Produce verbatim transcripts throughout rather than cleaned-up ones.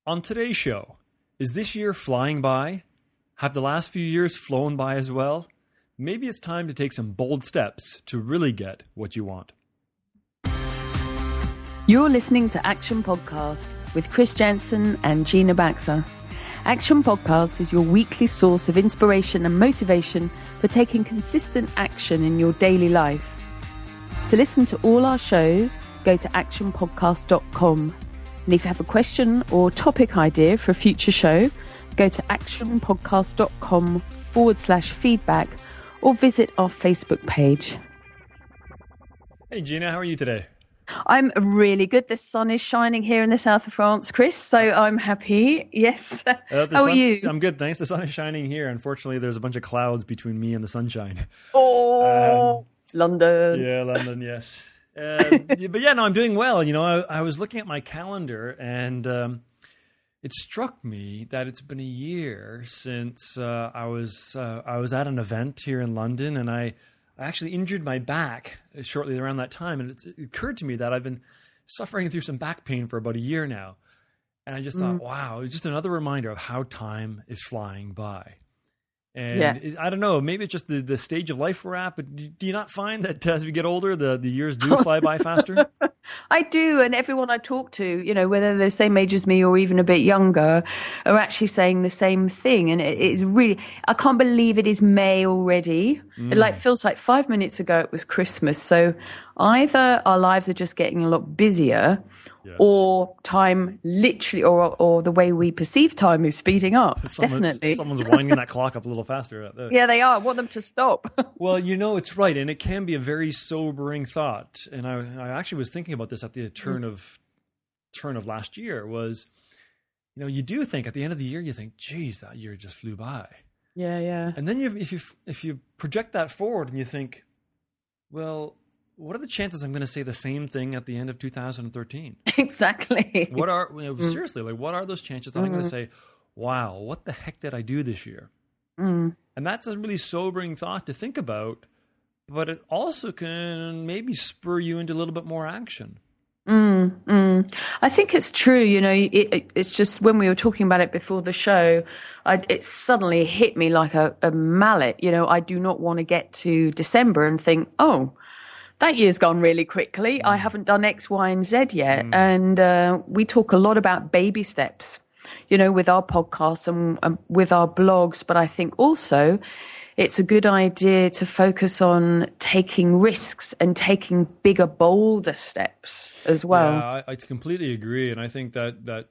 On today's show, is this year flying by? Have the last few years flown by as well? Maybe it's time to take some bold steps to really get what you want. You're listening to Action Podcast with Chris Jensen and Gina Baxter. Action Podcast is your weekly source of inspiration and motivation for taking consistent action in your daily life. To listen to all our shows, go to action podcast dot com. And if you have a question or topic idea for a future show, go to actionpodcast.com forward slash feedback or visit our Facebook page. Hey Gina, how are you today? I'm really good. The sun is shining here in the south of France, Chris, so I'm happy. Yes. Uh, How sun, are you? I'm good, thanks. The sun is shining here. Unfortunately, there's a bunch of clouds between me and the sunshine. Oh, Um, London. Yeah, London, yes. Uh, yeah, but yeah, no, I'm doing well. You know, I, I was looking at my calendar and um, it struck me that it's been a year since uh, I was uh, I was at an event here in London, and I, I actually injured my back shortly around that time. And it, it occurred to me that I've been suffering through some back pain for about a year now. And I just thought, Mm. wow, it's just another reminder of how time is flying by. And Yeah. it, I don't know, maybe it's just the, the stage of life we're at, but do, do you not find that as we get older, the, the years do fly by faster? I do, and everyone I talk to, you know, whether they're the same age as me or even a bit younger, are actually saying the same thing. And it is really, I can't believe it is May already. It like feels like five minutes ago it was Christmas. So either our lives are just getting a lot busier, Yes. or time literally, or or the way we perceive time is speeding up. Someone's, Definitely. Someone's winding that clock up a little faster. Yeah, they are. I want them to stop. Well, you know, it's right. And it can be a very sobering thought. And I, I actually was thinking about this at the turn of turn of last year was, you know, you do think at the end of the year, you think, geez, that year just flew by. Yeah, yeah. And then you, if you if you project that forward and you think, well, what are the chances I'm going to say the same thing at the end of two thousand thirteen? Exactly. What are, you know, seriously, like, what are those chances that I'm going to say, wow, what the heck did I do this year? Mm. And that's a really sobering thought to think about, but it also can maybe spur you into a little bit more action. Mm, mm. I think it's true. You know, it, it, it's just when we were talking about it before the show, I, it suddenly hit me like a, a mallet. You know, I do not want to get to December and think, oh, that year's gone really quickly. I haven't done X, Y, and Z yet. Mm. And uh, we talk a lot about baby steps, you know, with our podcasts and um, with our blogs. But I think also it's a good idea to focus on taking risks and taking bigger, bolder steps as well. Yeah, I, I completely agree. And I think that, that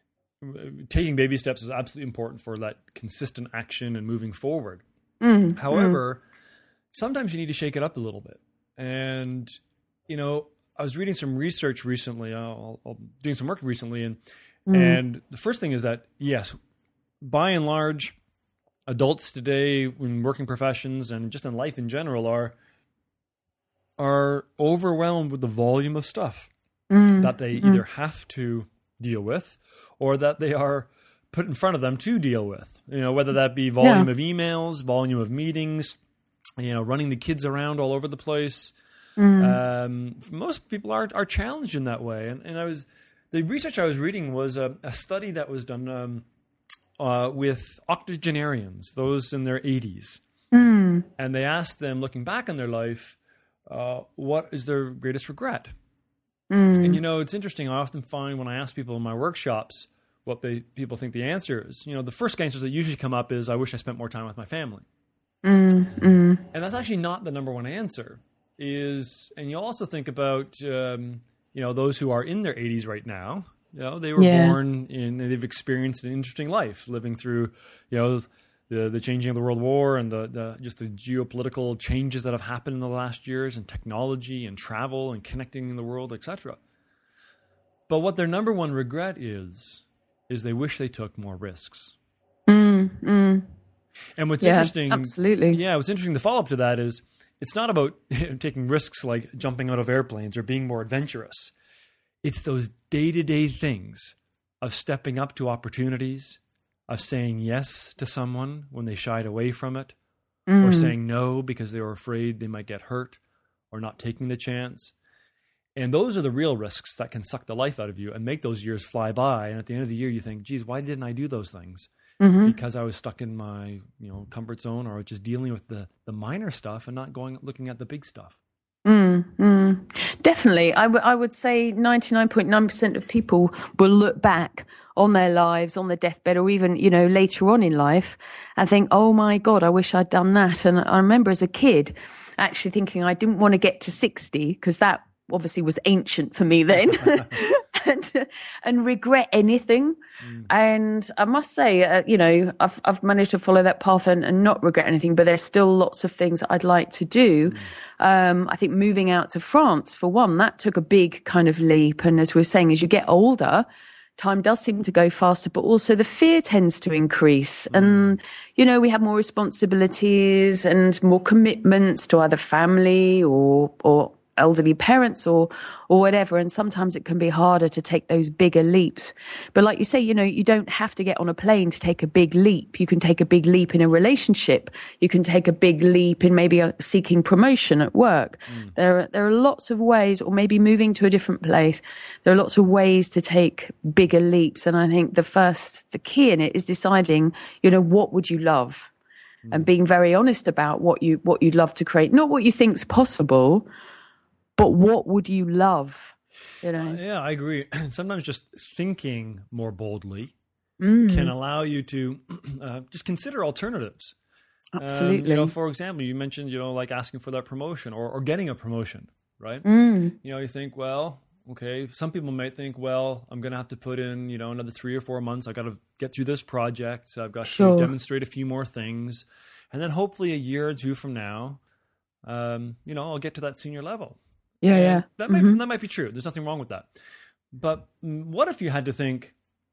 taking baby steps is absolutely important for that consistent action and moving forward. Mm, However, mm. sometimes you need to shake it up a little bit. And, you know, I was reading some research recently, I'll, I'll, doing some work recently, and mm. and the first thing is that, yes, by and large, adults today in working professions and just in life in general are are overwhelmed with the volume of stuff mm. that they mm. either have to deal with or that they are put in front of them to deal with. You know, whether that be volume yeah. of emails, volume of meetings, you know, running the kids around all over the place. Mm. Um, most people are are challenged in that way. And, and I was the research I was reading was a, a study that was done um, uh, with octogenarians, those in their eighties. Mm. And they asked them, looking back on their life, uh, what is their greatest regret? Mm. And, you know, it's interesting. I often find when I ask people in my workshops what they people think the answer is, you know, the first answers that usually come up is, I wish I spent more time with my family. Mm, mm. And that's actually not the number one answer. Is and you also think about um, you know, those who are in their eighties right now. You know, they were yeah. born in, they've experienced an interesting life, living through, you know, the the changing of the world war and the, the just the geopolitical changes that have happened in the last years, and technology and travel and connecting in the world, et cetera. But what their number one regret is, is they wish they took more risks. Mm, mm. And what's yeah, interesting, absolutely, yeah, what's interesting, the follow up to that is, it's not about taking risks like jumping out of airplanes or being more adventurous. It's those day-to-day things of stepping up to opportunities, of saying yes to someone when they shied away from it, mm. or saying no because they were afraid they might get hurt, or not taking the chance. And those are the real risks that can suck the life out of you and make those years fly by. And at the end of the year, you think, geez, why didn't I do those things? Mm-hmm. Because I was stuck in my, you know, comfort zone, or just dealing with the, the minor stuff and not going, looking at the big stuff. Mm, mm. Definitely. I, w- I would say ninety-nine point nine percent of people will look back on their lives, on their deathbed, or even, you know, later on in life and think, oh my God, I wish I'd done that. And I remember as a kid actually thinking I didn't want to get to sixty, because that obviously was ancient for me then, and, and regret anything. Mm. And I must say, uh, you know, I've, I've managed to follow that path and, and not regret anything, but there's still lots of things that I'd like to do. Mm. Um, I think moving out to France, for one, that took a big kind of leap. And as we were saying, as you get older, time does seem to go faster, but also the fear tends to increase. Mm. And, you know, we have more responsibilities and more commitments to either family or, or elderly parents or, or whatever. And sometimes it can be harder to take those bigger leaps. But like you say, you know, you don't have to get on a plane to take a big leap. You can take a big leap in a relationship. You can take a big leap in maybe a, seeking promotion at work. Mm. There are, there are lots of ways, or maybe moving to a different place. There are lots of ways to take bigger leaps. And I think the first, the key in it is deciding, you know, what would you love? Mm. And being very honest about what you, what you'd love to create, not what you think's possible, but what would you love? You know? Uh, yeah, I agree. Sometimes just thinking more boldly mm. can allow you to uh, just consider alternatives. Absolutely. Um, you know, for example, you mentioned, you know, like asking for that promotion or, or getting a promotion, right? Mm. You know, you think, well, okay, some people might think, well, I'm going to have to put in, you know, another three or four months. I've got to get through this project. So I've got sure. to demonstrate a few more things. And then hopefully a year or two from now, um, you know, I'll get to that senior level. Yeah, and yeah. That might mm-hmm. that might be true. There's nothing wrong with that. But what if you had to think,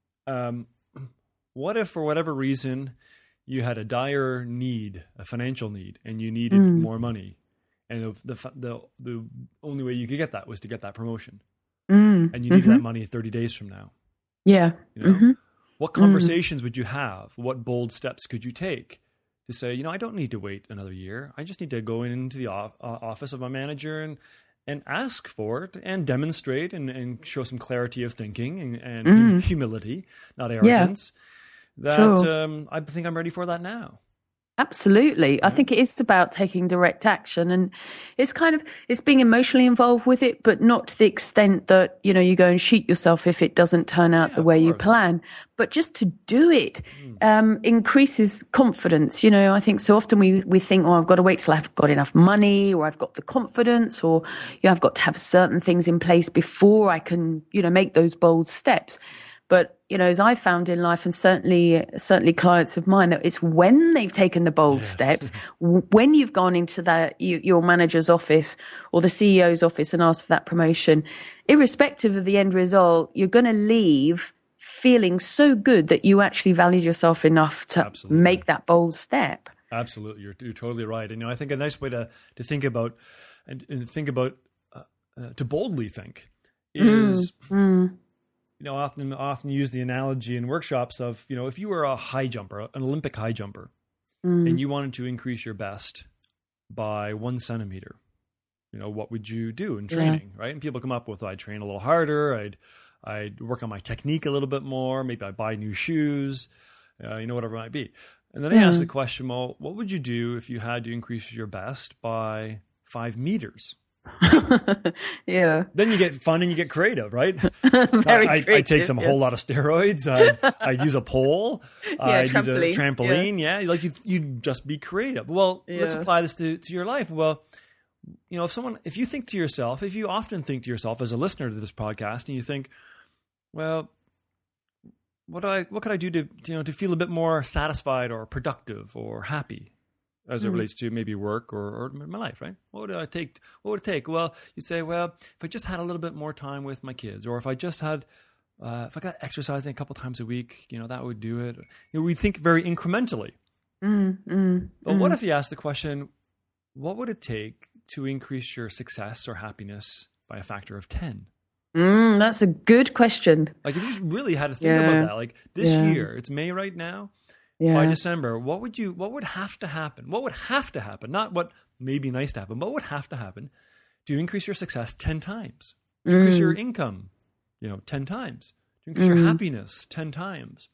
um, what if for whatever reason you had a dire need, a financial need, and you needed mm. more money, and the, the the the only way you could get that was to get that promotion, mm. and you needed mm-hmm. that money thirty days from now. Yeah. You know? mm-hmm. What conversations mm. would you have? What bold steps could you take to say, you know, I don't need to wait another year. I just need to go into the off, uh, office of my manager and and ask for it and demonstrate and, and show some clarity of thinking and, and mm. humility, not arrogance. Yeah. That sure. um, I think I'm ready for that now. Absolutely. Yeah. I think it is about taking direct action, and it's kind of, it's being emotionally involved with it, but not to the extent that, you know, you go and shoot yourself if it doesn't turn out yeah, the way you plan, but just to do it mm. um, increases confidence. You know, I think so often we, we think, oh, I've got to wait till I've got enough money, or I've got the confidence, or, you know, I've got to have certain things in place before I can, you know, make those bold steps. But, you know, as I found in life, and certainly, certainly clients of mine, that it's when they've taken the bold yes. steps, when you've gone into that, you, your manager's office or the C E O's office and asked for that promotion, irrespective of the end result, you're going to leave feeling so good that you actually valued yourself enough to Absolutely. Make that bold step. Absolutely. You're, you're totally right. And, you know, I think a nice way to, to think about and, and think about, uh, uh, to boldly think is, mm, mm. you know, often often use the analogy in workshops of, you know, if you were a high jumper, an Olympic high jumper, mm. and you wanted to increase your best by one centimeter, you know, what would you do in training, yeah. right? And people come up with, I'd train a little harder, I'd I'd work on my technique a little bit more, maybe I'd buy new shoes, uh, you know, whatever it might be. And then they yeah. ask the question, well, what would you do if you had to increase your best by five meters? yeah. Then you get fun and you get creative, right? Very I, creative, I take some yeah. whole lot of steroids. I'd, I'd use a pole. Yeah, I'd trampoline. use a trampoline. Yeah, yeah. like you, you'd just be creative. Well, yeah. let's apply this to, to your life. Well, you know, if someone, if you think to yourself, if you often think to yourself as a listener to this podcast, and you think, well, what do I, what could I do to, you know, to feel a bit more satisfied or productive or happy? As it mm. relates to maybe work or, or my life, right? What would I take? What would it take? Well, you'd say, well, if I just had a little bit more time with my kids, or if I just had, uh, if I got exercising a couple times a week, you know, that would do it. You know, we think very incrementally. Mm, mm, but mm. what if you ask the question, what would it take to increase your success or happiness by a factor of ten? Mm, that's a good question. Like if you just really had to think yeah. about that, like this yeah. year, it's May right now. Yeah. By December, what would you? What would have to happen? What would have to happen? Not what may be nice to happen, but what would have to happen to increase your success ten times? to increase mm. your income, you know, ten times, to increase mm. your happiness ten times.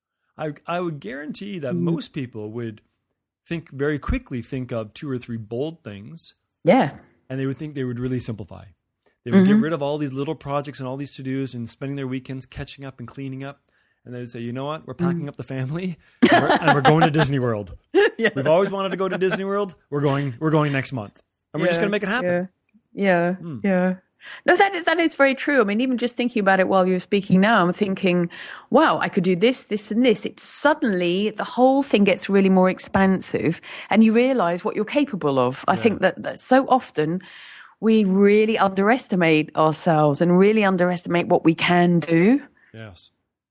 I I would guarantee that mm. most people would think very quickly think of two or three bold things. Yeah. And they would think they would really simplify. They would mm-hmm. get rid of all these little projects and all these to-dos and spending their weekends catching up and cleaning up. And they would say, you know what? We're packing mm. up the family and we're, and we're going to Disney World. Yeah. We've always wanted to go to Disney World. We're going, we're going next month. And we're yeah, just going to make it happen. Yeah. Yeah. Mm. Yeah. No, that that is very true. I mean, even just thinking about it while you were speaking now, I'm thinking, wow, I could do this, this, and this. It's suddenly the whole thing gets really more expansive, and you realize what you're capable of. I yeah. think that, that so often we really underestimate ourselves and really underestimate what we can do. Yes,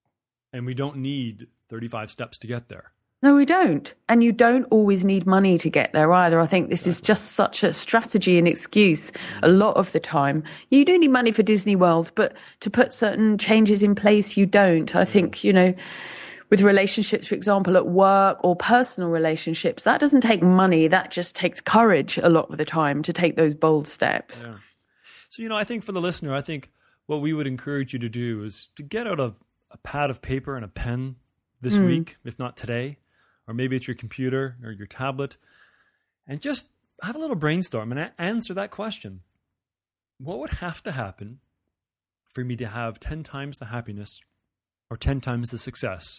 and we don't need thirty-five steps to get there. No, we don't. And you don't always need money to get there either. I think this is just such a strategy and excuse a lot of the time. You do need money for Disney World, but to put certain changes in place, you don't. I think, you know, with relationships, for example, at work or personal relationships, that doesn't take money. That just takes courage a lot of the time to take those bold steps. Yeah. So, you know, I think for the listener, I think what we would encourage you to do is to get out a, a pad of paper and a pen this mm. week, if not today. Or maybe it's your computer or your tablet, and just have a little brainstorm and a- answer that question. What would have to happen for me to have ten times the happiness or ten times the success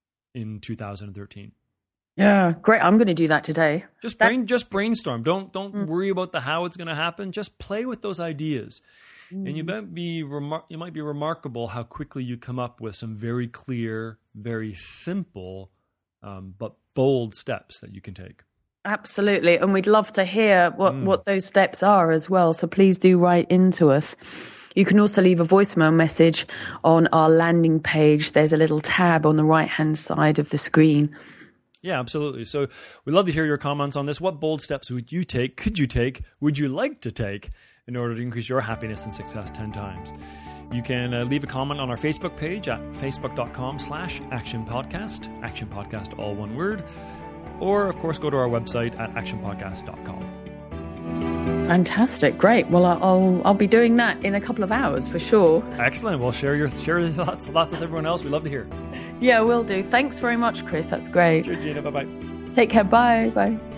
in two thousand thirteen? Yeah, great. I'm going to do that today. Just that- brain, just brainstorm. Don't don't mm. worry about the how it's going to happen. Just play with those ideas. Mm. And you might be remar- you might be remarkable how quickly you come up with some very clear, very simple Um, but bold steps that you can take. Absolutely. And we'd love to hear what, mm. what those steps are as well. So please do write into us. You can also leave a voicemail message on our landing page. There's a little tab on the right-hand side of the screen. Yeah, absolutely. So we'd love to hear your comments on this. What bold steps would you take, could you take, would you like to take in order to increase your happiness and success ten times? You can uh, leave a comment on our Facebook page at facebook.com slash action podcast, action podcast, all one word, or of course go to our website at action podcast dot com. Fantastic. Great. Well, I'll, I'll be doing that in a couple of hours for sure. Excellent. Well, share your, share your thoughts, thoughts with everyone else. We'd love to hear. Yeah, will do. Thanks very much, Chris. That's great. Cheers, Gina. Bye-bye. Take care. Bye. Bye.